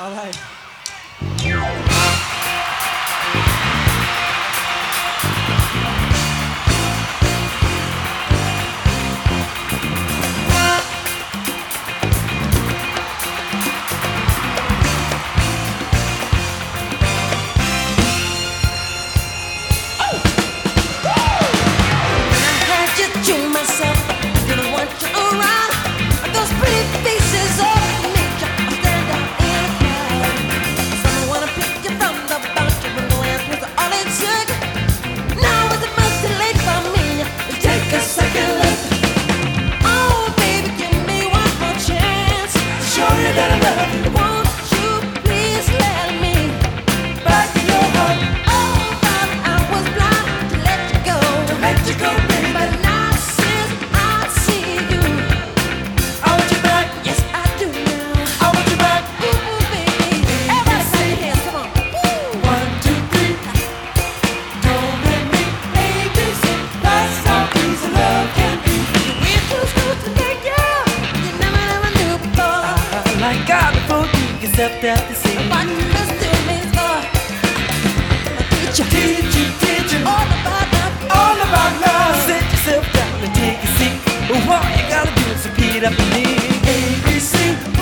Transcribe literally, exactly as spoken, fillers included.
All right. Except at the sea. But you still means God. Teach you, teach you, teach you all about love, all about love. Sit yourself down and take a seat. What you gotta do is repeat after me. A B C.